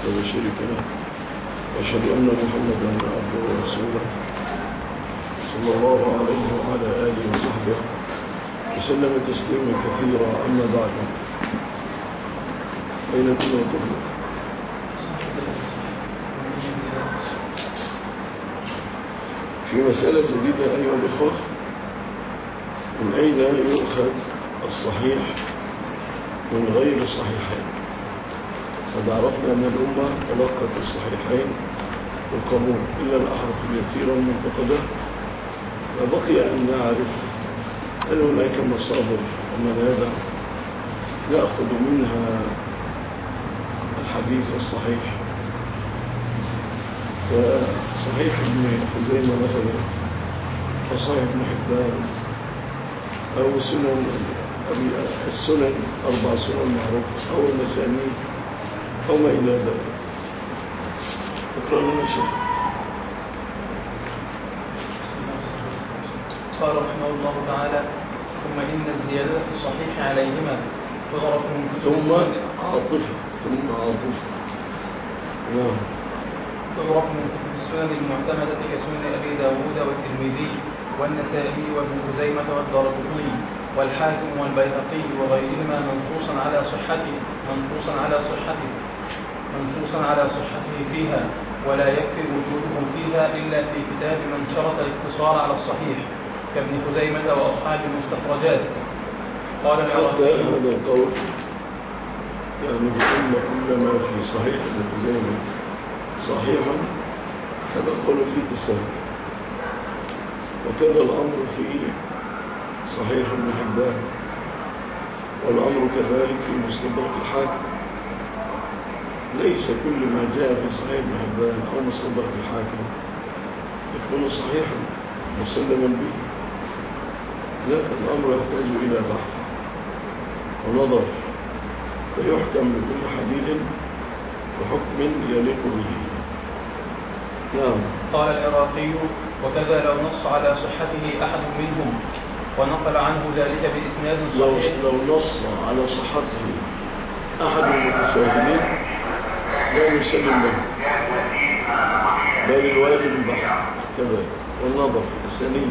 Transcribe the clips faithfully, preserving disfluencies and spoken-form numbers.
لا شريك له، وأشهد أن محمدا عبده ورسوله صلى الله عليه وعلى آله وصحبه وسلم تسليما كثيرا. أما بعد، أين كنا كنا؟ في مسألة جديدة أيها الأخوة: من أين يؤخذ الصحيح من غير الصحيحين؟ قد عرفنا أن الأمة تلقت الصحيحين والقبول إلا الأحرف اليسيرة المنتقدة، فبقي أن نعرف هل هناك مصادر ومنابع نأخذ منها الحديث الصحيح. فصحيح ابن خزيمة مثلا، وصحيح ابن حبان، أو سنن السنن أربع سنن معروفة، أو المسانيد، أو ما إلى ذلك. اقرأ لنا شيء. قال رحمه الله تعالى: ثم إن الزيادة في الصحيح عليهما تعرف من كتب ثم عاطفة ثم عاطفة نعم تعرف من كتب السنن المعتمدة كسنن أبي داود والترمذي والنسائي وابن خزيمة والدارقطني والحاكم والبيهقي وغيرهما منصوصا على صحته منصوصا على صحته منصوصا على صحته فيها، ولا يكفي وجودهم فيها إلا في كتاب من شرط الاقتصار على الصحيح كابن خزيمة وأصحاب المستخرجات. قال حتى هذا القول يعني بأن كل ما في صحيح ابن خزيمة صحيحا، هذا القول فيه تساهل، وكذا الأمر في صحيح ابن حبان، والأمر كذلك في مستدرك الحاكم. ليس كل ما جاء في صحيح ابن حبان أو مستدرك الحاكم يكون صحيحا مسلما به، لا، الأمر يحتاج إلى بحث ونظر، فيحكم بكل حديث بحكم يليق به. نعم. قال العراقي: وكذا لو نص على صحته أحد منهم ونقل عنه ذلك بإسناد صحيح. لو, لو نص على صحته أحد المتساهلين لا يسلم له، بل الواجب البحث كذلك والنظر في السنين.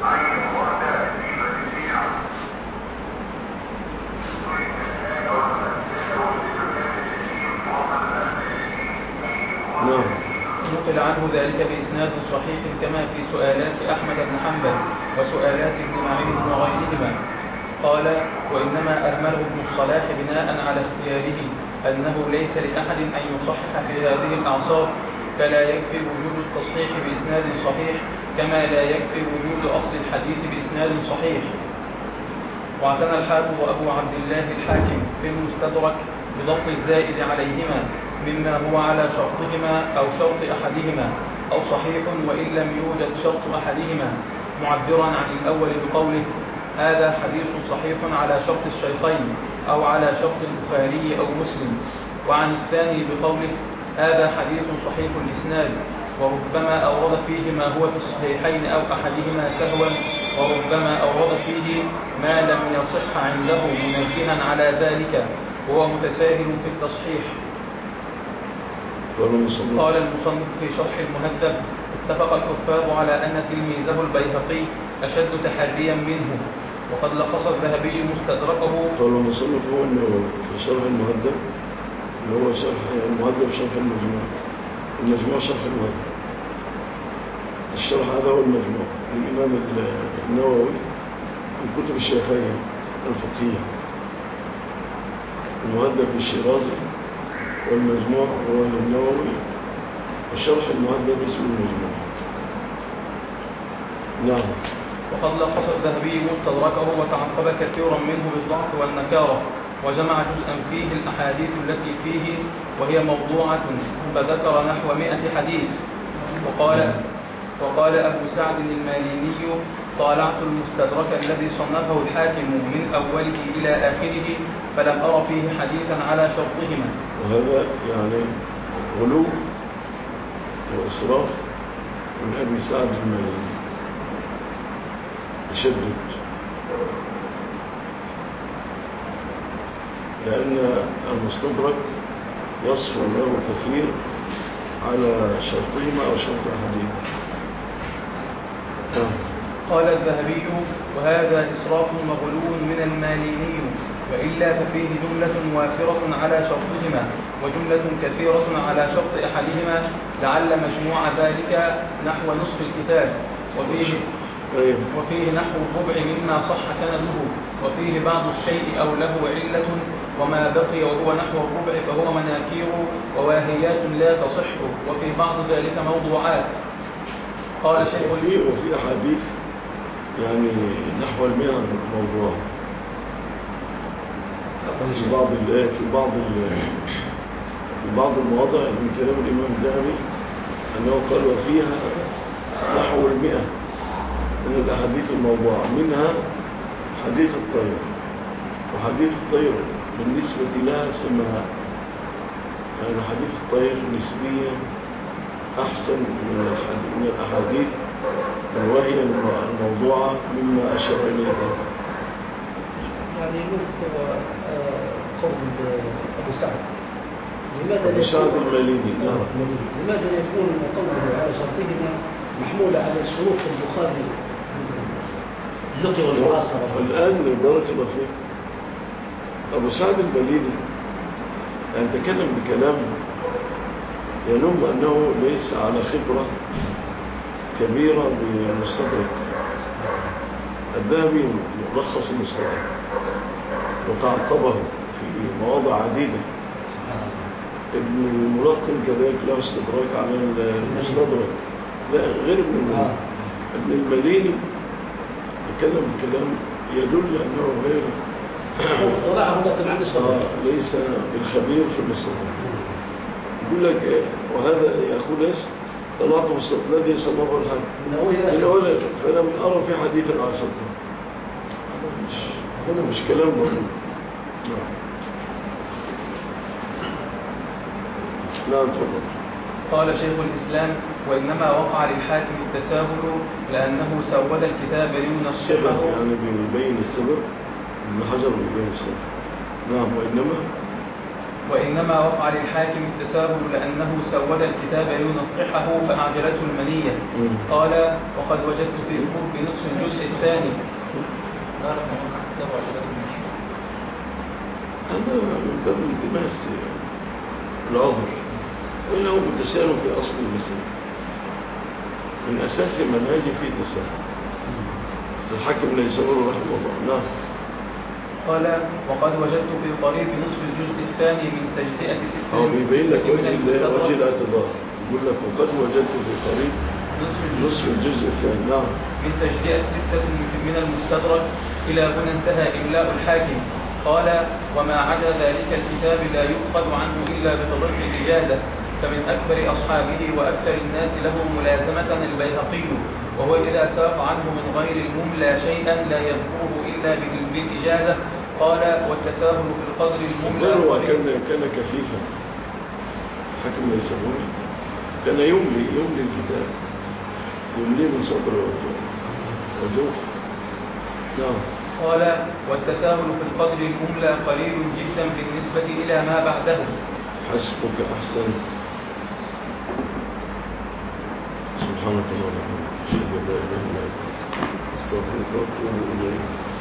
نعم. نقل عنه ذلك بإسناد صحيح كما في سؤالات أحمد بن حنبل وسؤالات ابن معين وغيرهما. قال: وإنما أهمله ابن الصلاح بناء على اختياره أنه ليس لأحد أن يصحح في هذه الأعصار، فلا يكفي وجود التصحيح بإسناد صحيح كما لا يكفي وجود أصل الحديث بإسناد صحيح. واعتنى الحافظ أبو عبد الله الحاكم في المستدرك بضبط الزائد عليهما مما هو على شرطهما أو شرط أحدهما، أو صحيح وإن لم يوجد شرط أحدهما، معبرا عن الأول بقوله: هذا حديث صحيح على شرط الشيخين أو على شرط البخاري أو مسلم، وعن الثاني بقوله: هذا حديث صحيح الإسناد، وربما أورد فيه ما هو في الصحيحين أو أحدهما سهوا، وربما أورد فيه ما لم يصح عنده منبها على ذلك، وهو متساهل في التصحيح. قال المصنف في شرح المهذب: اتفق الكفار على أن تلميذه البيهقي أشد تحريا منه، وقد لخص الذهبي مستدركه. قال المصنف هو أنه في شرح المهذب، اللي هو شرح المهذب شرح المجموع، المجموع شرح المهذب. الشرح هذا هو المجموع للإمام النووي من كتب الشيخين الفقهية، المهذب الشيرازي، والمجموع هو للنووي، وشرح المهذب اسم المجموع. نعم. وقد لخص الذهبي مستدركه وتعقب كثيرا منه بالضعف والنكارة، وجمع جزءا فيه الأحاديث التي فيه وهي موضوعة، فذكر نحو مئة حديث. وقال وقال أبو سعد الماليني: طالعت المستدرك الذي صنفه الحاكم من أوله إلى آخره فلم أرى فيه حديثا على شرطهما. وهذا يعني غلو وإسراف من أبي سعد الماليني، تشدد، لأن المستدرك وصف له كثير على شرطهما أو شرط أحدهما. قال الذهبي: وهذا إسراف مغلو من الماليني، وإلا ففيه جملة وافرة على شرطهما وجملة كثيرة على شرط أحدهما، لعل مجموع ذلك نحو نصف الكتاب، وفيه وفيه نحو الربع مما صح سنده، وفيه بعض الشيء أو له علة، وما بقي وهو نحو الربع فهو مناكير وواهيات لا تصح، وفي بعض ذلك موضوعات. قال شيخ وفي وفي أحاديث يعني نحو المئة موضوع في بعض في بعض في بعض المواضع من كلام الإمام الذهبي أنه قال وفيها نحو المئة من الأحاديث الموضوعة، منها حديث الطير، وحديث الطير بالنسبة لها سماها يعني حديث الطير نسبيا أحسن من الأحاديث وهي الموضوعة مما أشار إليه. يعني يذكر قول أبو سعد لماذا أبو سعد الماليني لماذا يكون قوله على شرطهما محمولة على شروط البخاري اللقي والمعاصرة؟ الآن بارك الله فيك أبو سعد الماليني يعني تكلم بكلام ينم أنه ليس على خبرة كبيرة بالمستدرك. الذهبي ملخص المستدرك وتعقبه في مواضع عديدة. ابن الملقن كذلك له استدراك على المستدرك، لا غير ابن الملقن. ابن الماليني تكلم بكلام يدل أنه غير آه ليس بالخبير في المستدرك. يقول لك إيه؟ وهذا يقول ايش؟ طلعت مستطلع دي صنفه الحد من أولا فلم أرى في حديث العشر. هذا مش كلام بطل. لا تفضل. قال شيخ الإسلام: وإنما وقع للحاكم التساهل لأنه سود الكتاب لينصفه. يعني بيبين السبب، ابن حجر بيبين السبب. نعم. وإنما وإنما وقع للحاكم التساهل لأنه سود الكتاب لينقحه فأعجلته المنية. قال: وقد وجدت في القرب نصف الجزء الثاني. هذا من باب التماس العذر، وإنه بالتساهل في أصل المسألة من أساس منهج في التساهل. الحاكم ليس له رحمه الله. نعم. قال: وقد وجدت في القريب نصف الجزء الثاني من تجزئة ستة. هو بيبين لك وجه الاعتبار. يقول لك وقد وجدت في القريب نصف الجزء الثاني. نعم. من تجزئة ستة من المستدرك. إلى هنا انتهى إملاء الحاكم. قال: وما عدا ذلك الكتاب لا يؤخذ عنه إلا بتضرع الإجازة، فمن أكبر أصحابه وأكثر الناس له ملازمة البيهقي، وهو إذا ساق عنه من غير المملى شيئا لا يذكره إلا بالإجازة. قال: والتساهل في القدر المملى هو كان كان كفيفا حكم ليس هو كان يملي يملي الكتاب يملي من صدر وجوه. نعم. قال: والتساهل في القدر المملى قليل جدا بالنسبة إلى ما بعده. حسبك أحسن. سبحانك اللهم وبحمدك أشهد أن لا إله إلا أنت أستغفرك وأتوب إليك.